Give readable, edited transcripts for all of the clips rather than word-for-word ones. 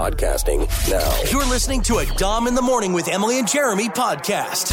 podcasting now. You're listening to a Dom in the Morning with Emily and Jeremy podcast.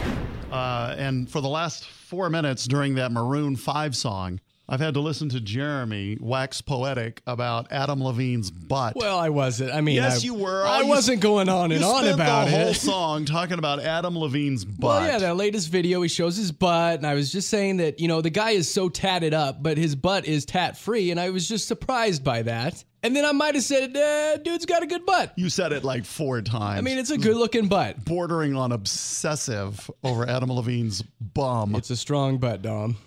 And for the last 4 minutes during that Maroon 5 song, I've had to listen to Jeremy wax poetic about Adam Levine's butt. Well, I wasn't. I mean, yes, you were. I wasn't going on and on about it. The whole song talking about Adam Levine's butt. Well, yeah, that latest video, he shows his butt, and I was just saying that, you know, the guy is so tatted up, but his butt is tat-free, and I was just surprised by that. And then I might have said, dude's got a good butt. You said it like 4 times. I mean, it's a good-looking butt. Bordering on obsessive over Adam Levine's bum. It's a strong butt, Dom.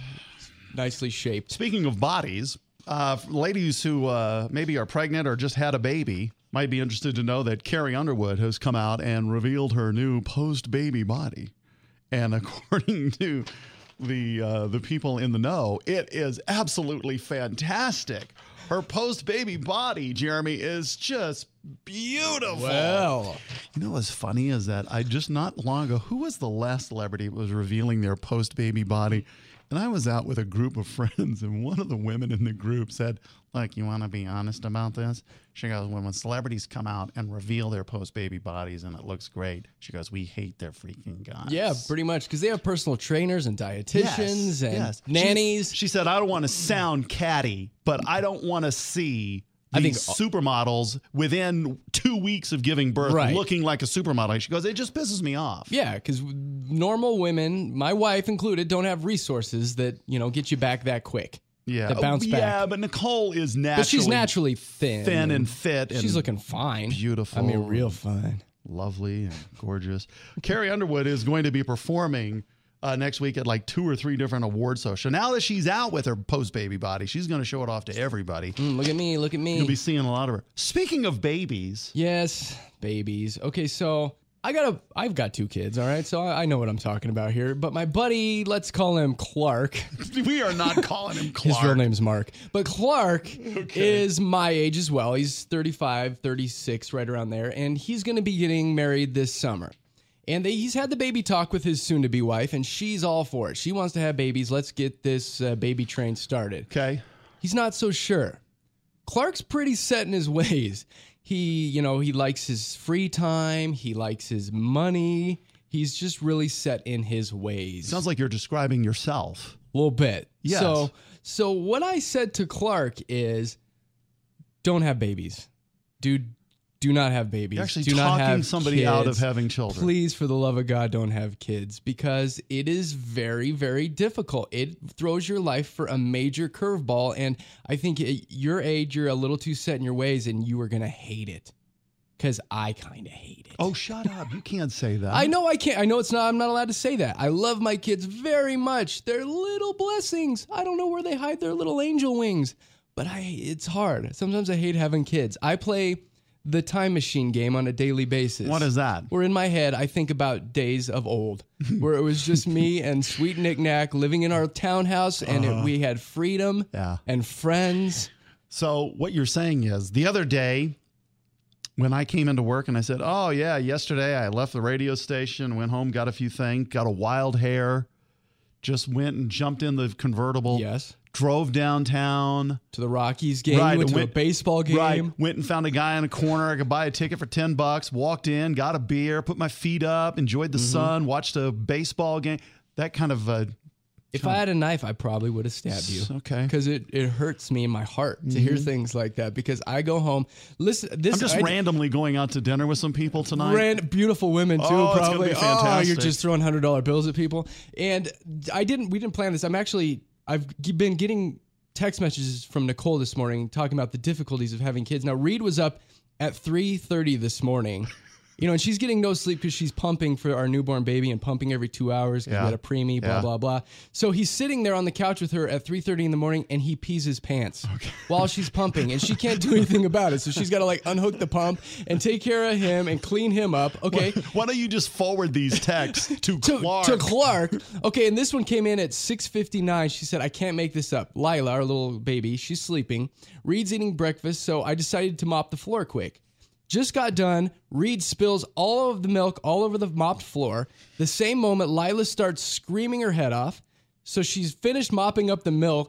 Nicely shaped. Speaking of bodies, ladies who maybe are pregnant or just had a baby might be interested to know that Carrie Underwood has come out and revealed her new post-baby body. And according to the people in the know, it is absolutely fantastic. Her post-baby body, Jeremy, is just beautiful. Well, you know what's funny is that I just not long ago, who was the last celebrity that was revealing their post-baby body? And I was out with a group of friends, and one of the women in the group said, look, you want to be honest about this? She goes, when celebrities come out and reveal their post-baby bodies and it looks great, she goes, we hate their freaking guts. Yeah, pretty much, because they have personal trainers and dietitians and nannies. She said, I don't want to sound catty, but I don't want to see these supermodels within 2 weeks of giving birth looking like a supermodel. She goes, it just pisses me off. Yeah, because normal women, my wife included, don't have resources that, you know, get you back that quick. Yeah. That bounce back. Yeah, but Nicole is naturally... But she's naturally thin and fit. She's looking fine. Beautiful. I mean, real fine. Lovely and gorgeous. Carrie Underwood is going to be performing next week at like 2 or 3 different award shows. So now that she's out with her post-baby body, she's going to show it off to everybody. Look at me, look at me. You'll be seeing a lot of her. Speaking of babies. Yes, babies. Okay, so I've got 2 kids, all right? So I know what I'm talking about here. But my buddy, let's call him Clark. We are not calling him Clark. His real name's Mark. But Clark is my age as well. He's 35, 36, right around there. And he's going to be getting married this summer. And he's had the baby talk with his soon-to-be wife, and she's all for it. She wants to have babies. Let's get this baby train started. Okay. He's not so sure. Clark's pretty set in his ways. He likes his free time. He likes his money. He's just really set in his ways. Sounds like you're describing yourself. A little bit. Yes. So what I said to Clark is, don't have babies. Dude, do not have babies. You're actually do not talking have somebody kids. out of having children. Please, for the love of God, don't have kids, because it is very, very difficult. It throws your life for a major curveball, and I think at your age, you're a little too set in your ways, and you are going to hate it, because I kind of hate it. Oh, shut up. You can't say that. I know I can't. I know I'm not allowed to say that. I love my kids very much. They're little blessings. I don't know where they hide their little angel wings, but it's hard. Sometimes I hate having kids. I play the Time Machine game on a daily basis. What is that? Where in my head, I think about days of old, where it was just me and Sweet Knick Knack living in our townhouse, and we had freedom and friends. So what you're saying is, the other day, when I came into work and I said, oh, yeah, yesterday I left the radio station, went home, got a few things, got a wild hair, just went and jumped in the convertible. Yes. Drove downtown to the Rockies game, went to a baseball game. Right, went and found a guy in a corner. I could buy a ticket for $10, walked in, got a beer, put my feet up, enjoyed the sun, watched a baseball game. That kind of... if I had a knife, I probably would have stabbed you. Okay. Because it hurts me in my heart to hear things like that, because I go home... Listen, I'm just randomly going out to dinner with some people tonight. Beautiful women, too, probably. It's gonna be fantastic. Oh, you're just throwing $100 bills at people. And we didn't plan this. I've been getting text messages from Nicole this morning talking about the difficulties of having kids. Now, Reed was up at 3:30 this morning, and she's getting no sleep because she's pumping for our newborn baby and pumping every 2 hours because we had a preemie, blah, blah, blah. So he's sitting there on the couch with her at 3:30 in the morning, and he pees his pants while she's pumping, and she can't do anything about it. So she's got to unhook the pump and take care of him and clean him up. Okay. Why don't you just forward these texts to Clark? To Clark. Okay, and this one came in at 6:59. She said, I can't make this up. Lila, our little baby, she's sleeping. Reed's eating breakfast, so I decided to mop the floor quick. Just got done. Reed spills all of the milk all over the mopped floor. The same moment, Lila starts screaming her head off. So she's finished mopping up the milk.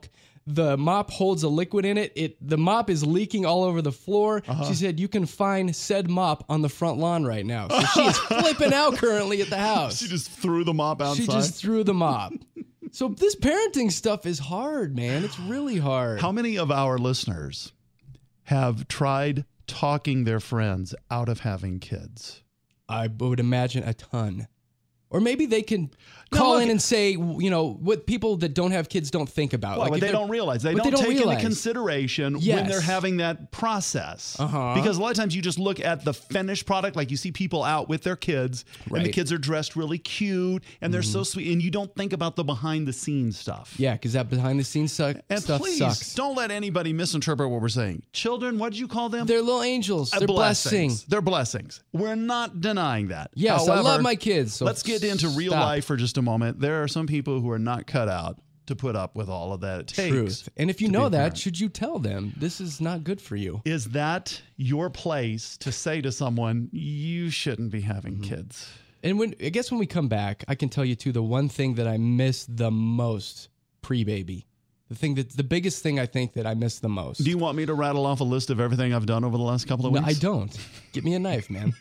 the mop holds a liquid in it. The mop is leaking all over the floor. She said you can find said mop on the front lawn right now. So she is flipping out currently at the house. She just threw the mop outside. She just threw the mop. So this parenting stuff is hard, man. It's really hard. How many of our listeners have tried talking their friends out of having kids? I would imagine a ton. Or maybe they can call in and say, what people that don't have kids don't think about. Well, but they don't realize. They don't take into consideration when they're having that process. Because a lot of times you just look at the finished product, like you see people out with their kids, and the kids are dressed really cute, and they're so sweet, and you don't think about the behind-the-scenes stuff. Yeah, because that behind-the-scenes stuff please, sucks. Don't let anybody misinterpret what we're saying. Children, what did you call them? They're little angels. They're blessings. They're blessings. We're not denying that. Yes, however, I love my kids. So let's get into real life for just a moment. There are some people who are not cut out to put up with all of that it takes. Truth. And if you know that, should you tell them this is not good for you? Is that your place to say to someone, you shouldn't be having kids? And I guess when we come back, I can tell you too, the one thing that I miss the most pre-baby. The biggest thing I think that I miss the most. Do you want me to rattle off a list of everything I've done over the last couple of weeks? No, I don't. Get me a knife, man.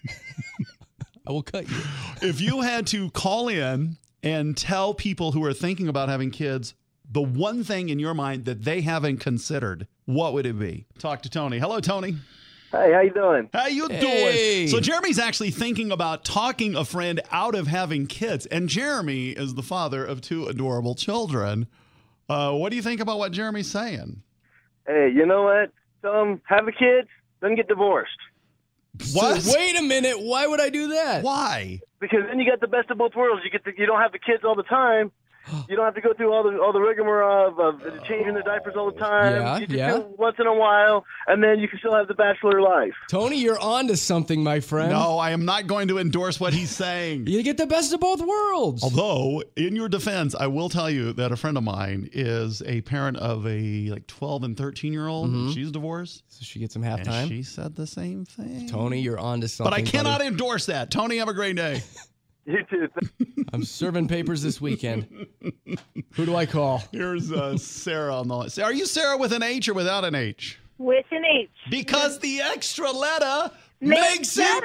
I will cut you. If you had to call in and tell people who are thinking about having kids the one thing in your mind that they haven't considered, what would it be? Talk to Tony. Hello, Tony. Hey, how you doing? How you doing? So Jeremy's actually thinking about talking a friend out of having kids, and Jeremy is the father of 2 adorable children. What do you think about what Jeremy's saying? Hey, you know what? Tell them, have a kid, then get divorced. What? So, wait a minute. Why would I do that? Why? Because then you get the best of both worlds. You don't have the kids all the time. You don't have to go through all the rigmarole of changing the diapers all the time. Yeah, you just do it once in a while, and then you can still have the bachelor life. Tony, you're on to something, my friend. No, I am not going to endorse what he's saying. You get the best of both worlds. Although, in your defense, I will tell you that a friend of mine is a parent of a 12 and 13-year-old. She's divorced. So she gets some halftime. And she said the same thing. Tony, you're on to something. But I cannot endorse that. Tony, have a great day. You too. I'm serving papers this weekend. Who do I call? Here's Sarah on the line. Are you Sarah with an H or without an H? With an H. Because the extra letter Makes it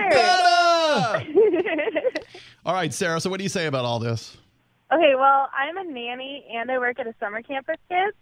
better. All right, Sarah, so what do you say about all this? Okay, well, I'm a nanny and I work at a summer camp with kids.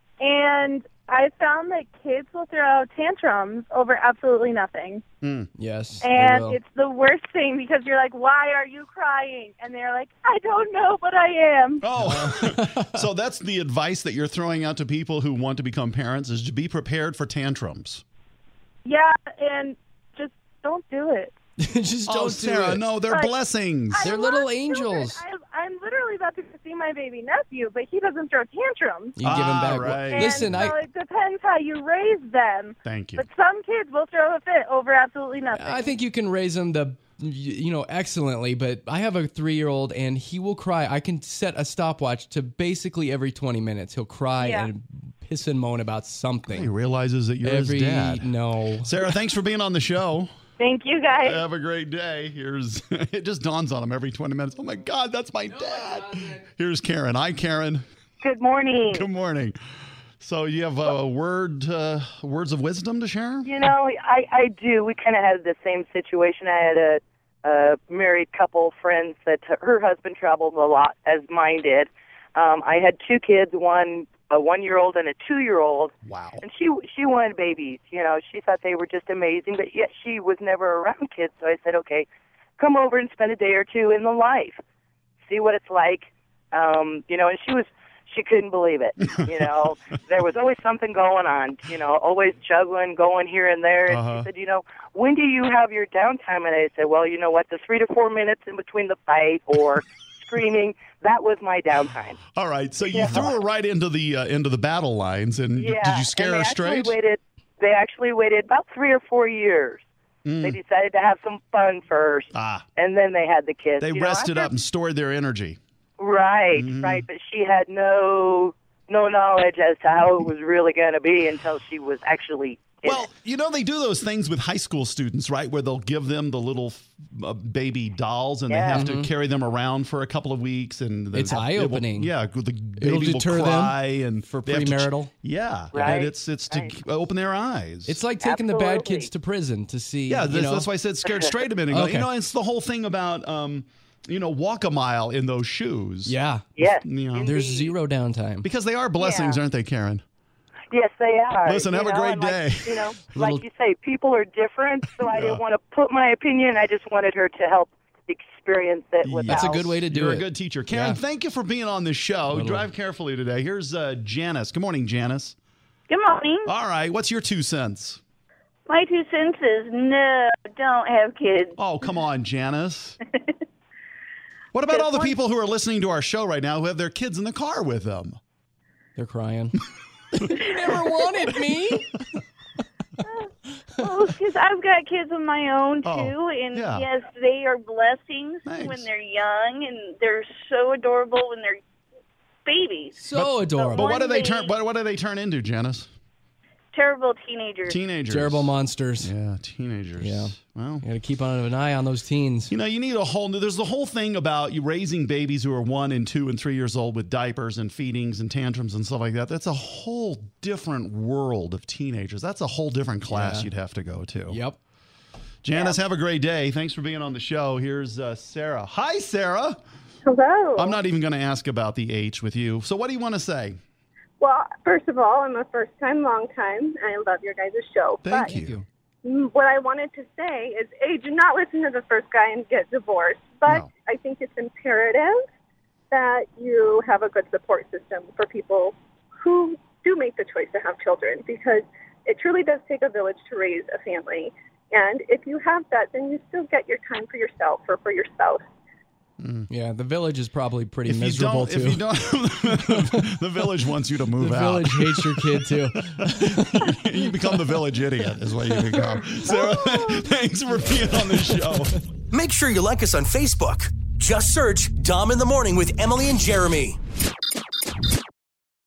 And I found that kids will throw tantrums over absolutely nothing. Yes. And it's the worst thing because you're like, why are you crying? And they're like, I don't know, but I am. Oh, so that's the advice that you're throwing out to people who want to become parents is to be prepared for tantrums. Yeah, and just don't do it. Just don't do Sarah, it. no, they're blessings. They're little angels. I'm literally about to see my baby nephew, but he doesn't throw tantrums. You give him back. Right. And Listen, so it depends how you raise them. Thank you. But some kids will throw a fit over absolutely nothing. I think you can raise them excellently, but I have a 3-year-old and he will cry. I can set a stopwatch to basically every 20 minutes. He'll cry and piss and moan about something. He realizes that you're his dad. No. Sarah, thanks for being on the show. Thank you, guys. Have a great day. It just dawns on him every 20 minutes. Oh my God, that's my dad. Here's Karen. Hi, Karen. Good morning. Good morning. So you have words of wisdom to share? You know, I do. We kind of had the same situation. I had a married couple friends that her husband traveled a lot, as mine did. I had 2 kids, a 1-year-old and a 2-year-old. Wow. And she wanted babies. You know, she thought they were just amazing, but yet she was never around kids. So I said, okay, come over and spend a day or two in the life. See what it's like. And she couldn't believe it. You know, there was always something going on, always juggling, going here and there. And she said, when do you have your downtime? And I said, well, you know what, the 3 to 4 minutes in between the fight or screaming, that was my downtime. All right, so you threw her right into the battle lines, and did you scare her straight? They actually waited about 3 or 4 years. They decided to have some fun first, and then they had the kids. They rested up and stored their energy. Right, right. But she had no knowledge as to how it was really going to be until she was actually Well, you know, they do those things with high school students, right? Where they'll give them the little baby dolls and they have to carry them around for a couple of weeks. And It's eye-opening. The It'll baby will deter cry them and for they have to premarital. Right. And it's to open their eyes. It's like taking the bad Absolutely. kids to prison to see. Yeah, you know. that's why I said scared straight a minute ago. Okay. You know, it's the whole thing about, walk a mile in those shoes. Yeah. Yes. You know, There's zero downtime. because they are blessings, aren't they, Karen? Yes, they are. Listen, have a great day. Like you say, people are different, so I didn't want to put my opinion. I just wanted her to help experience it without. That's a good way to do You're it. a good teacher. Karen, thank you for being on the show. Drive carefully today. Here's Janice. Good morning, Janice. Good morning. All right, what's your 2 cents? My 2 cents is no, don't have kids. Oh, come on, Janice. What about all the people who are listening to our show right now who have their kids in the car with them? They're crying. You never wanted me. Well, because I've got kids of my own, too, Oh, and yeah. yes, they are blessings Thanks. when they're young, and they're so adorable when they're babies. So adorable. But what do they One turn? day- What do they turn into, Janice? Terrible teenagers. Teenagers. Terrible monsters. Yeah, teenagers. Yeah. Well, You got to keep on an eye on those teens. you know, you need a whole new. There's the whole thing about you raising babies who are 1 and 2 and 3 years old with diapers and feedings and tantrums and stuff like that. That's a whole different world of teenagers. That's a whole different class Yeah. you'd have to go to. Yep. Janice, have a great day. Thanks for being on the show. Here's Sarah. Hi, Sarah. Hello. I'm not even going to ask about the H with you. So what do you want to say? Well, first of all, I'm a first-time, long-time. I love your guys' show. Thank but you. What I wanted to say is, A, do not listen to the first guy and get divorced. But No. I think it's imperative that you have a good support system for people who do make the choice to have children, because it truly does take a village to raise a family. And if you have that, then you still get your time for yourself or for your spouse. Yeah, the village is probably pretty If you miserable don't, too. if you don't, the village wants you to move the out. village hates your kid too. You become the village idiot, is what you become. Sarah, thanks for being on the show. Make sure you like us on Facebook. Just search Dom in the Morning with Emily and Jeremy.